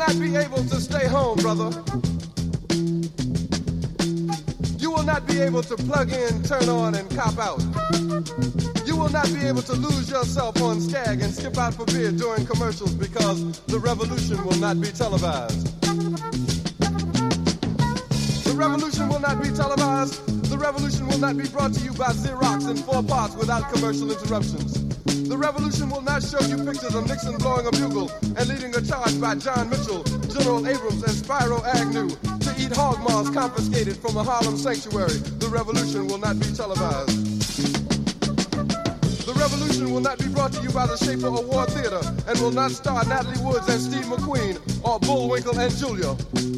not be able to stay home, brother. You will not be able to plug in, turn on, and cop out. You will not be able to lose yourself on Skag and skip out for beer during commercials because the revolution will not be televised. The revolution will not be televised. The revolution will not be brought to you by Xerox in 4 parts without commercial interruptions. The revolution will not show you pictures of Nixon blowing a bugle and leading a charge by John Mitchell, General Abrams, and Spyro Agnew to eat hog maws confiscated from a Harlem sanctuary. The revolution will not be televised. The revolution will not be brought to you by the Schaefer Award Theater and will not star Natalie Woods and Steve McQueen or Bullwinkle and Julia.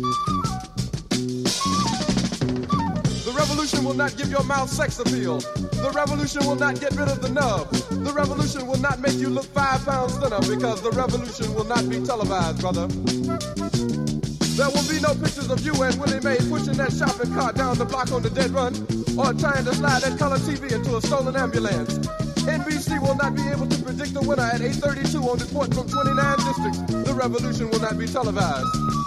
The revolution will not give your mouth sex appeal. The revolution will not get rid of the nub. The revolution will not make you look 5 pounds thinner because the revolution will not be televised, brother. There will be no pictures of you and Willie Mae pushing that shopping cart down the block on the dead run or trying to slide that color TV into a stolen ambulance. NBC will not be able to predict the winner at 8:32 on report from 29 districts. The revolution will not be televised.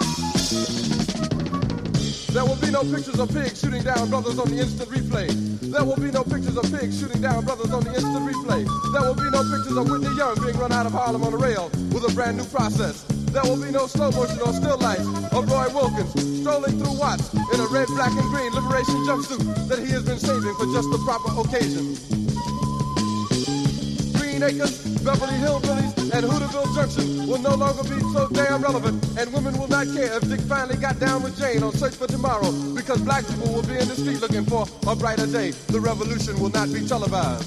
There will be no pictures of pigs shooting down brothers on the instant replay. There will be no pictures of pigs shooting down brothers on the instant replay. There will be no pictures of Whitney Young being run out of Harlem on a rail with a brand new process. There will be no slow motion or still life of Roy Wilkins strolling through Watts in a red, black, and green liberation jumpsuit that he has been saving for just the proper occasion. Green Acres, Beverly Hillbillies, and Hooterville Junction will no longer be so damn relevant, and women will not care if Dick finally got down with Jane on Search for Tomorrow because black people will be in the street looking for a brighter day. The revolution will not be televised.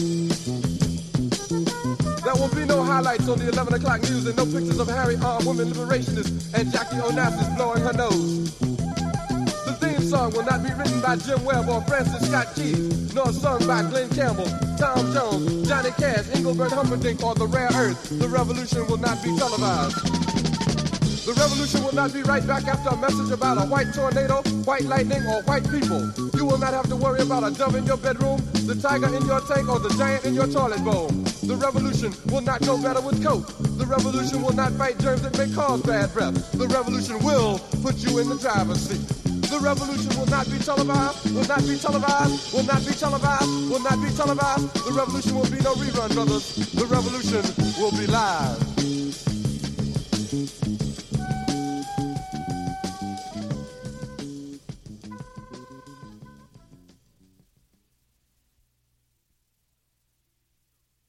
There will be no highlights on the 11 o'clock news and no pictures of Harry armed women liberationists and Jackie Onassis blowing her nose. The theme song will not be written by Jim Webb or Francis Scott Key, nor sung by Glenn Campbell, Tom Jones, Johnny Cash, Engelbert Humperdinck, or The Rare Earth. The revolution will not be televised. The revolution will not be right back after a message about a white tornado, white lightning, or white people. You will not have to worry about a dove in your bedroom, the tiger in your tank, or the giant in your toilet bowl. The revolution will not go better with Coke. The revolution will not fight germs that may cause bad breath. The revolution will put you in the driver's seat. The revolution will not be televised, will not be televised, will not be televised, will not be televised. The revolution will be no rerun, brothers. The revolution will be live.